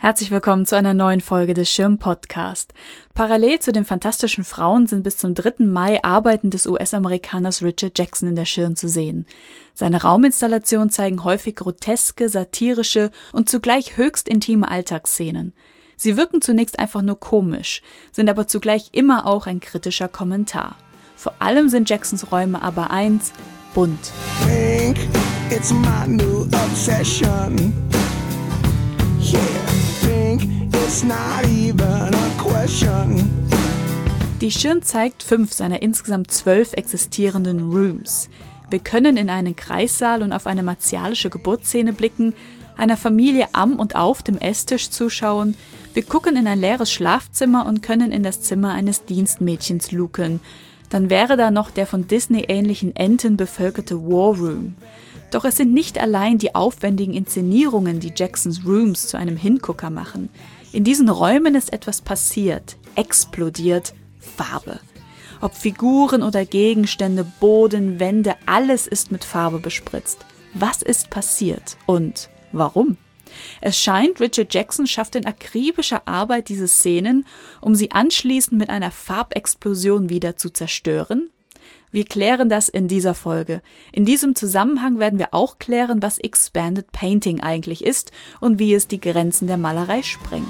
Herzlich willkommen zu einer neuen Folge des Schirm-Podcast. Parallel zu den fantastischen Frauen sind bis zum 3. Mai Arbeiten des US-Amerikaners Richard Jackson in der Schirn zu sehen. Seine Rauminstallationen zeigen häufig groteske, satirische und zugleich höchst intime Alltagsszenen. Sie wirken zunächst einfach nur komisch, sind aber zugleich immer auch ein kritischer Kommentar. Vor allem sind Jacksons Räume aber eins: bunt. Think it's my new obsession. Yeah, think it's not even a question. Die Schirn zeigt 5 seiner insgesamt 12 existierenden Rooms. Wir können in einen Kreissaal und auf eine martialische Geburtsszene blicken, einer Familie am und auf dem Esstisch zuschauen. Wir gucken in ein leeres Schlafzimmer und können in das Zimmer eines Dienstmädchens luken. Dann wäre da noch der von Disney-ähnlichen Enten bevölkerte War Room. Doch es sind nicht allein die aufwendigen Inszenierungen, die Jacksons Rooms zu einem Hingucker machen. In diesen Räumen ist etwas passiert, explodiert: Farbe. Ob Figuren oder Gegenstände, Boden, Wände, alles ist mit Farbe bespritzt. Was ist passiert und warum? Es scheint, Richard Jackson schafft in akribischer Arbeit diese Szenen, um sie anschließend mit einer Farbexplosion wieder zu zerstören. Wir klären das in dieser Folge. In diesem Zusammenhang werden wir auch klären, was Expanded Painting eigentlich ist und wie es die Grenzen der Malerei sprengt.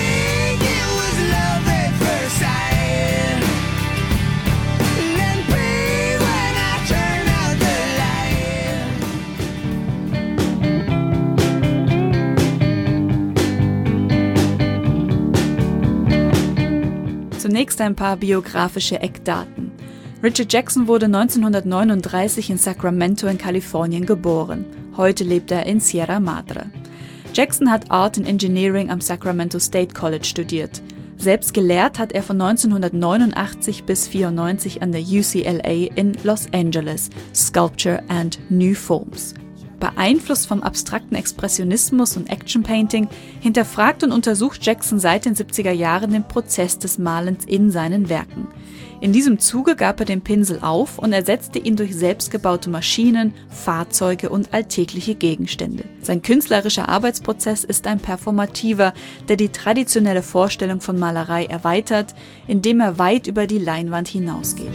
Zunächst ein paar biografische Eckdaten. Richard Jackson wurde 1939 in Sacramento in Kalifornien geboren. Heute lebt er in Sierra Madre. Jackson hat Art and Engineering am Sacramento State College studiert. Selbst gelehrt hat er von 1989 bis 1994 an der UCLA in Los Angeles, Sculpture and New Forms. Beeinflusst vom abstrakten Expressionismus und Action Painting, hinterfragt und untersucht Jackson seit den 70er Jahren den Prozess des Malens in seinen Werken. In diesem Zuge gab er den Pinsel auf und ersetzte ihn durch selbstgebaute Maschinen, Fahrzeuge und alltägliche Gegenstände. Sein künstlerischer Arbeitsprozess ist ein performativer, der die traditionelle Vorstellung von Malerei erweitert, indem er weit über die Leinwand hinausgeht.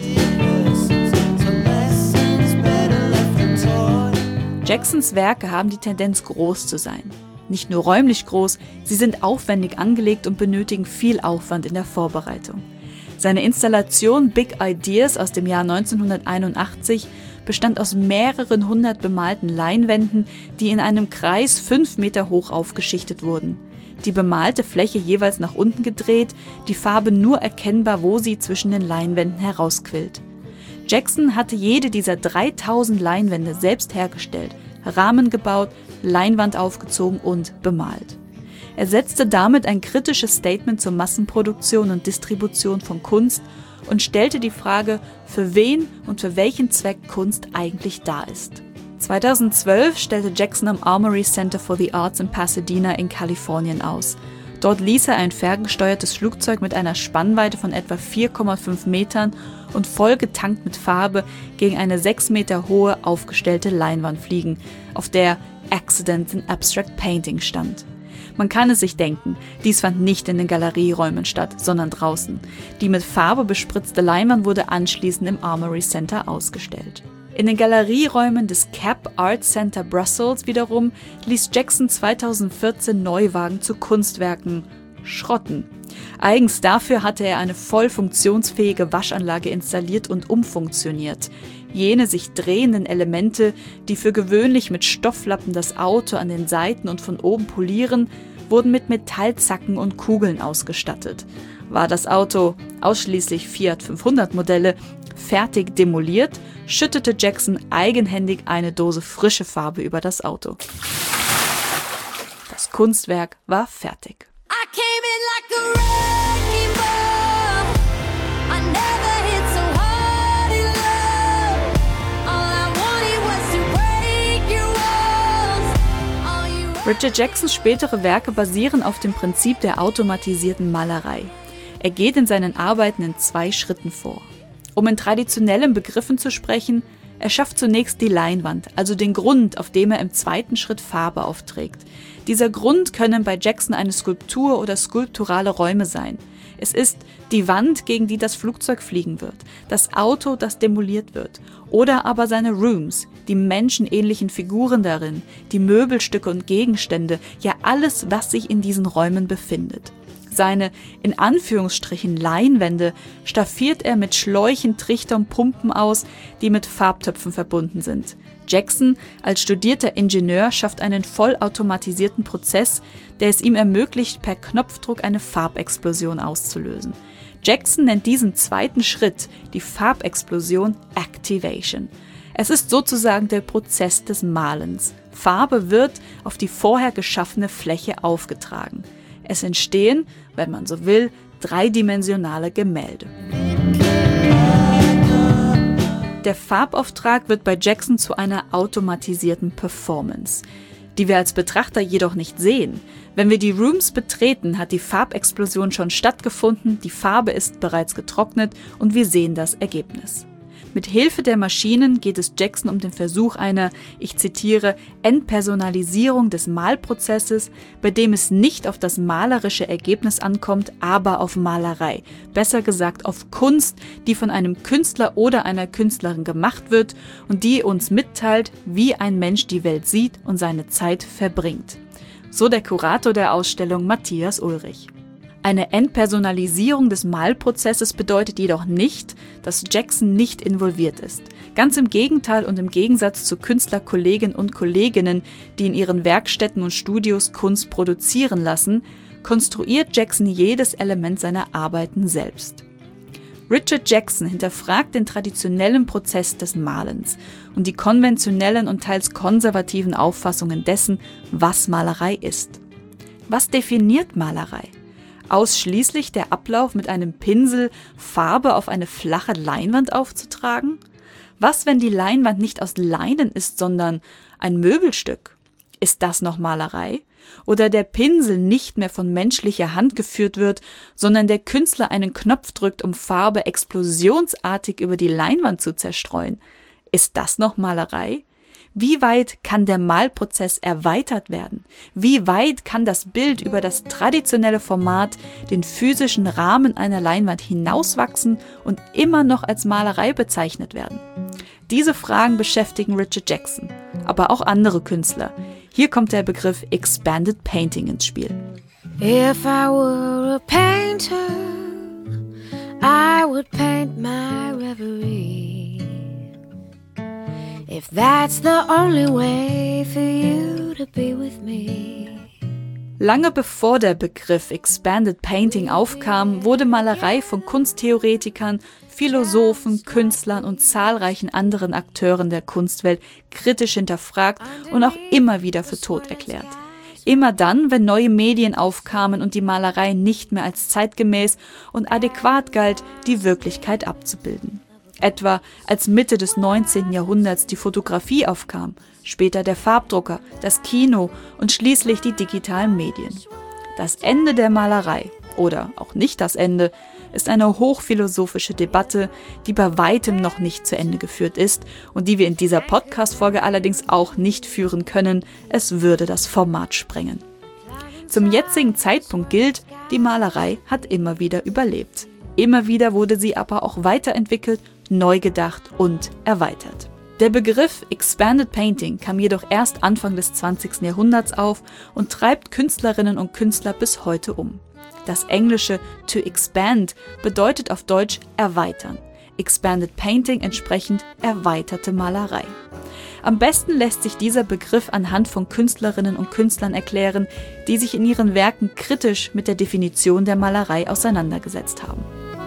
Jacksons Werke haben die Tendenz, groß zu sein. Nicht nur räumlich groß, sie sind aufwendig angelegt und benötigen viel Aufwand in der Vorbereitung. Seine Installation Big Ideas aus dem Jahr 1981 bestand aus mehreren hundert bemalten Leinwänden, die in einem Kreis 5 Meter hoch aufgeschichtet wurden. Die bemalte Fläche jeweils nach unten gedreht, die Farbe nur erkennbar, wo sie zwischen den Leinwänden herausquillt. Jackson hatte jede dieser 3000 Leinwände selbst hergestellt, Rahmen gebaut, Leinwand aufgezogen und bemalt. Er setzte damit ein kritisches Statement zur Massenproduktion und Distribution von Kunst und stellte die Frage, für wen und für welchen Zweck Kunst eigentlich da ist. 2012 stellte Jackson am Armory Center for the Arts in Pasadena in Kalifornien aus. Dort ließ er ein ferngesteuertes Flugzeug mit einer Spannweite von etwa 4,5 Metern und voll getankt mit Farbe gegen eine 6 Meter hohe aufgestellte Leinwand fliegen, auf der Accident in Abstract Painting stand. Man kann es sich denken, dies fand nicht in den Galerieräumen statt, sondern draußen. Die mit Farbe bespritzte Leinwand wurde anschließend im Armory Center ausgestellt. In den Galerieräumen des Cap Art Center Brussels wiederum ließ Jackson 2014 Neuwagen zu Kunstwerken schrotten. Eigens dafür hatte er eine voll funktionsfähige Waschanlage installiert und umfunktioniert. Jene sich drehenden Elemente, die für gewöhnlich mit Stofflappen das Auto an den Seiten und von oben polieren, wurden mit Metallzacken und Kugeln ausgestattet. War das Auto, ausschließlich Fiat 500 Modelle, fertig demoliert, schüttete Jackson eigenhändig eine Dose frische Farbe über das Auto. Das Kunstwerk war fertig. Richard Jacksons spätere Werke basieren auf dem Prinzip der automatisierten Malerei. Er geht in seinen Arbeiten in 2 Schritten vor. Um in traditionellen Begriffen zu sprechen, er schafft zunächst die Leinwand, also den Grund, auf dem er im 2. Schritt Farbe aufträgt. Dieser Grund können bei Jackson eine Skulptur oder skulpturale Räume sein. Es ist die Wand, gegen die das Flugzeug fliegen wird, das Auto, das demoliert wird, oder aber seine Rooms, die menschenähnlichen Figuren darin, die Möbelstücke und Gegenstände, ja alles, was sich in diesen Räumen befindet. Seine, in Anführungsstrichen, Leinwände staffiert er mit Schläuchen, Trichter und Pumpen aus, die mit Farbtöpfen verbunden sind. Jackson als studierter Ingenieur schafft einen vollautomatisierten Prozess, der es ihm ermöglicht, per Knopfdruck eine Farbexplosion auszulösen. Jackson nennt diesen zweiten Schritt, die Farbexplosion, Activation. Es ist sozusagen der Prozess des Malens. Farbe wird auf die vorher geschaffene Fläche aufgetragen. Es entstehen, wenn man so will, dreidimensionale Gemälde. Der Farbauftrag wird bei Jackson zu einer automatisierten Performance, die wir als Betrachter jedoch nicht sehen. Wenn wir die Rooms betreten, hat die Farbexplosion schon stattgefunden, die Farbe ist bereits getrocknet und wir sehen das Ergebnis. Mit Hilfe der Maschinen geht es Jackson um den Versuch einer, ich zitiere, Entpersonalisierung des Malprozesses, bei dem es nicht auf das malerische Ergebnis ankommt, aber auf Malerei. Besser gesagt auf Kunst, die von einem Künstler oder einer Künstlerin gemacht wird und die uns mitteilt, wie ein Mensch die Welt sieht und seine Zeit verbringt. So der Kurator der Ausstellung Matthias Ulrich. Eine Entpersonalisierung des Malprozesses bedeutet jedoch nicht, dass Jackson nicht involviert ist. Ganz im Gegenteil und im Gegensatz zu Künstlerkolleginnen und Kolleginnen, die in ihren Werkstätten und Studios Kunst produzieren lassen, konstruiert Jackson jedes Element seiner Arbeiten selbst. Richard Jackson hinterfragt den traditionellen Prozess des Malens und die konventionellen und teils konservativen Auffassungen dessen, was Malerei ist. Was definiert Malerei? Ausschließlich der Ablauf, mit einem Pinsel Farbe auf eine flache Leinwand aufzutragen? Was, wenn die Leinwand nicht aus Leinen ist, sondern ein Möbelstück? Ist das noch Malerei? Oder der Pinsel nicht mehr von menschlicher Hand geführt wird, sondern der Künstler einen Knopf drückt, um Farbe explosionsartig über die Leinwand zu zerstreuen? Ist das noch Malerei? Wie weit kann der Malprozess erweitert werden? Wie weit kann das Bild über das traditionelle Format, den physischen Rahmen einer Leinwand hinauswachsen und immer noch als Malerei bezeichnet werden? Diese Fragen beschäftigen Richard Jackson, aber auch andere Künstler. Hier kommt der Begriff Expanded Painting ins Spiel. If I were a painter, I would paint my reverie. If that's the only way for you to be with me. Lange bevor der Begriff Expanded Painting aufkam, wurde Malerei von Kunsttheoretikern, Philosophen, Künstlern und zahlreichen anderen Akteuren der Kunstwelt kritisch hinterfragt und auch immer wieder für tot erklärt. Immer dann, wenn neue Medien aufkamen und die Malerei nicht mehr als zeitgemäß und adäquat galt, die Wirklichkeit abzubilden. Etwa als Mitte des 19. Jahrhunderts die Fotografie aufkam, später der Farbdrucker, das Kino und schließlich die digitalen Medien. Das Ende der Malerei, oder auch nicht das Ende, ist eine hochphilosophische Debatte, die bei weitem noch nicht zu Ende geführt ist und die wir in dieser Podcast-Folge allerdings auch nicht führen können, es würde das Format sprengen. Zum jetzigen Zeitpunkt gilt, die Malerei hat immer wieder überlebt. Immer wieder wurde sie aber auch weiterentwickelt, neu gedacht und erweitert. Der Begriff Expanded Painting kam jedoch erst Anfang des 20. Jahrhunderts auf und treibt Künstlerinnen und Künstler bis heute um. Das englische to expand bedeutet auf Deutsch erweitern. Expanded Painting entsprechend erweiterte Malerei. Am besten lässt sich dieser Begriff anhand von Künstlerinnen und Künstlern erklären, die sich in ihren Werken kritisch mit der Definition der Malerei auseinandergesetzt haben.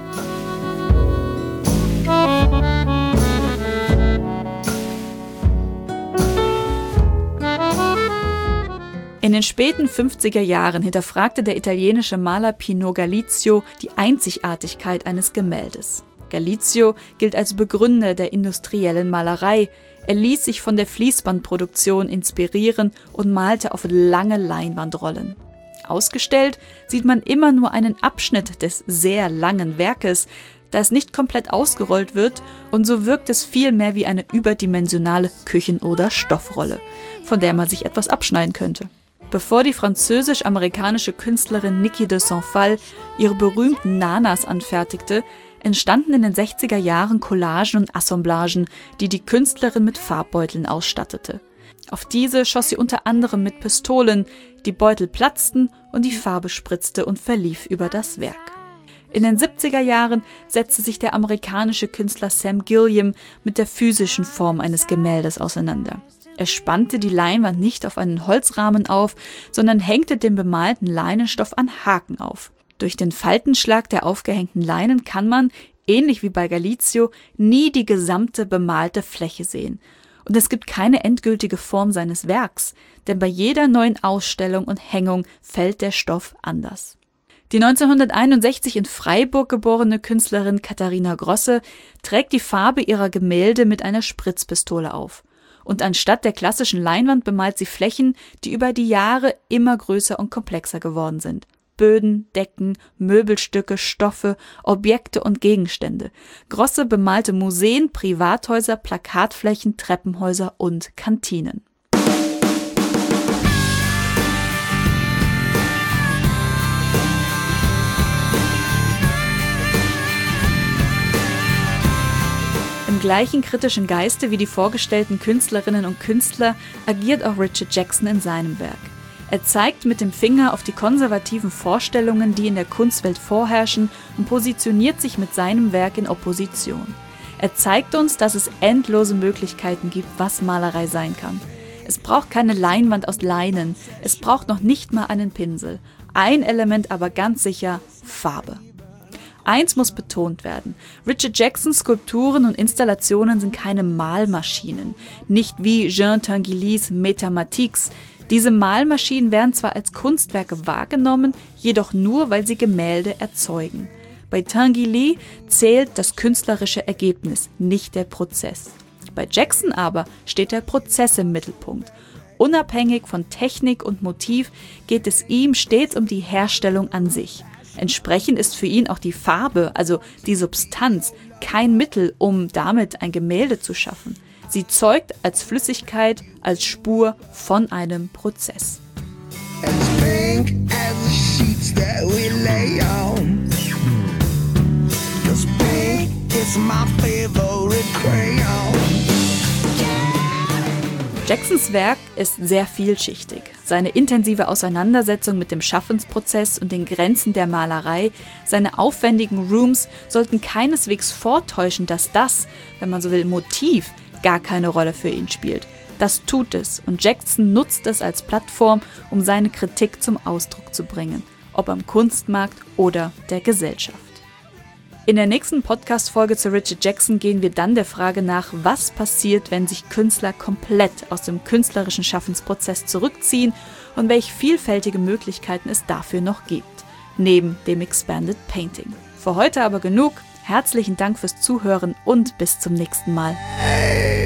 In den späten 50er Jahren hinterfragte der italienische Maler Pino Galizio die Einzigartigkeit eines Gemäldes. Galizio gilt als Begründer der industriellen Malerei. Er ließ sich von der Fließbandproduktion inspirieren und malte auf lange Leinwandrollen. Ausgestellt sieht man immer nur einen Abschnitt des sehr langen Werkes, da es nicht komplett ausgerollt wird, und so wirkt es vielmehr wie eine überdimensionale Küchen- oder Stoffrolle, von der man sich etwas abschneiden könnte. Bevor die französisch-amerikanische Künstlerin Niki de Saint-Phalle ihre berühmten Nanas anfertigte, entstanden in den 60er Jahren Collagen und Assemblagen, die die Künstlerin mit Farbbeuteln ausstattete. Auf diese schoss sie unter anderem mit Pistolen, die Beutel platzten und die Farbe spritzte und verlief über das Werk. In den 70er Jahren setzte sich der amerikanische Künstler Sam Gilliam mit der physischen Form eines Gemäldes auseinander. Er spannte die Leinwand nicht auf einen Holzrahmen auf, sondern hängte den bemalten Leinenstoff an Haken auf. Durch den Faltenschlag der aufgehängten Leinen kann man, ähnlich wie bei Galizio, nie die gesamte bemalte Fläche sehen. Und es gibt keine endgültige Form seines Werks, denn bei jeder neuen Ausstellung und Hängung fällt der Stoff anders. Die 1961 in Freiburg geborene Künstlerin Katharina Grosse trägt die Farbe ihrer Gemälde mit einer Spritzpistole auf. Und anstatt der klassischen Leinwand bemalt sie Flächen, die über die Jahre immer größer und komplexer geworden sind. Böden, Decken, Möbelstücke, Stoffe, Objekte und Gegenstände. Grosse bemalte Museen, Privathäuser, Plakatflächen, Treppenhäuser und Kantinen. Im gleichen kritischen Geiste wie die vorgestellten Künstlerinnen und Künstler agiert auch Richard Jackson in seinem Werk. Er zeigt mit dem Finger auf die konservativen Vorstellungen, die in der Kunstwelt vorherrschen, und positioniert sich mit seinem Werk in Opposition. Er zeigt uns, dass es endlose Möglichkeiten gibt, was Malerei sein kann. Es braucht keine Leinwand aus Leinen, es braucht noch nicht mal einen Pinsel. Ein Element aber ganz sicher: Farbe. Eins muss betont werden: Richard Jacksons Skulpturen und Installationen sind keine Malmaschinen, nicht wie Jean Tinguely's Métamatiques. Diese Malmaschinen werden zwar als Kunstwerke wahrgenommen, jedoch nur, weil sie Gemälde erzeugen. Bei Tinguely zählt das künstlerische Ergebnis, nicht der Prozess. Bei Jackson aber steht der Prozess im Mittelpunkt. Unabhängig von Technik und Motiv geht es ihm stets um die Herstellung an sich. Entsprechend ist für ihn auch die Farbe, also die Substanz, kein Mittel, um damit ein Gemälde zu schaffen. Sie zeugt als Flüssigkeit, als Spur von einem Prozess. As pink as the sheets that we lay on. 'Cause pink is my favorite crayon. Jacksons Werk ist sehr vielschichtig. Seine intensive Auseinandersetzung mit dem Schaffensprozess und den Grenzen der Malerei, seine aufwendigen Rooms sollten keineswegs vortäuschen, dass das, wenn man so will, Motiv gar keine Rolle für ihn spielt. Das tut es, und Jackson nutzt es als Plattform, um seine Kritik zum Ausdruck zu bringen, ob am Kunstmarkt oder der Gesellschaft. In der nächsten Podcast-Folge zu Richard Jackson gehen wir dann der Frage nach, was passiert, wenn sich Künstler komplett aus dem künstlerischen Schaffensprozess zurückziehen und welche vielfältige Möglichkeiten es dafür noch gibt, neben dem Expanded Painting. Für heute aber genug. Herzlichen Dank fürs Zuhören und bis zum nächsten Mal.